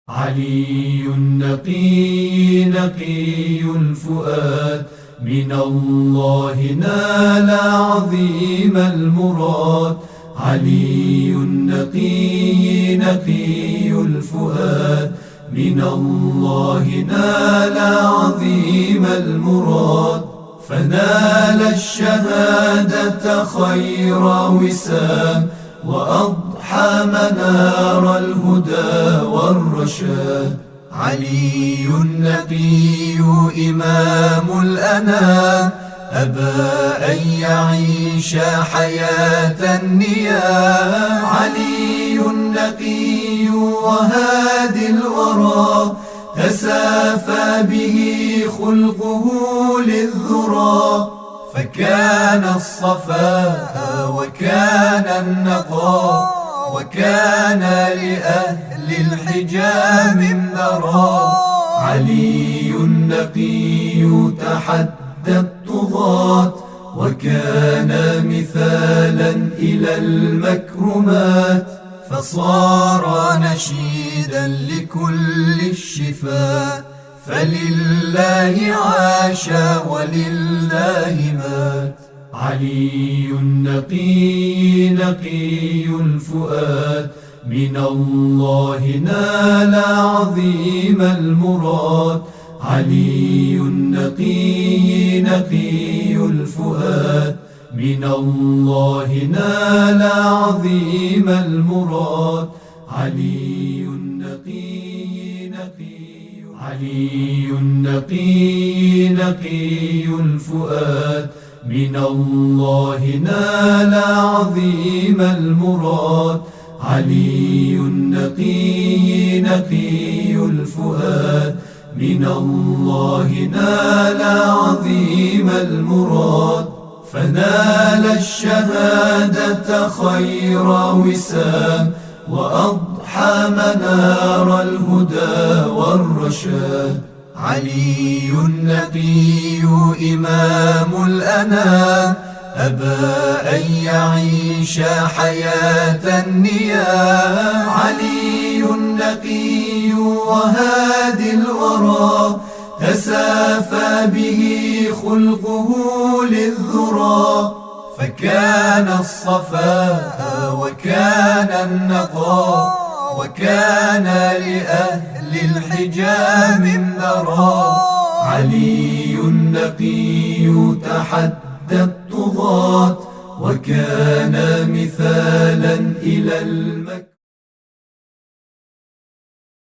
علي نقي نقي الفؤاد، من الله نال عظيم المراد. علي نقي نقي الفؤاد، من الله نال عظيم المراد. فنال الشهادة خير وسام، وأضحى منار الهدى والرشاد. علي النقي إمام الأنام، أبى أن يعيش حياة النيام. علي النقي وهادي الورى، تسافى به خلقه للذرى. فكان الصفاء وكان النقاء، وكان لأهل الحجام النرى. علي النقي تحدى الطغاة، وكان مثالا إلى المكرمات. فصار نشيدا لكل الشفاء، فلله عاش ولله مات. علي نقي نقي الفؤاد، من الله نال عظيم المراد. علي نقي نقي الفؤاد، من الله نال عظيم المراد. علي نقي نقي، علي نقي نقي الفؤاد، من الله نال عظيم المراد. علي نقي نقي الفؤاد، من الله نال عظيم المراد. فنال الشهادة خير وسام، وأضحى منار الهدى والرشاد. علي النقي إمام الأنام، أبى أن يعيش حياة النيام. علي النقي وهادي الورى، تسافى به خلقه للذرى. فكان الصفاء وكان النقاء، وكان لأهل الحجام النرى. علي النقي تحدى الطغاة، وكان مثالا إلى المكر.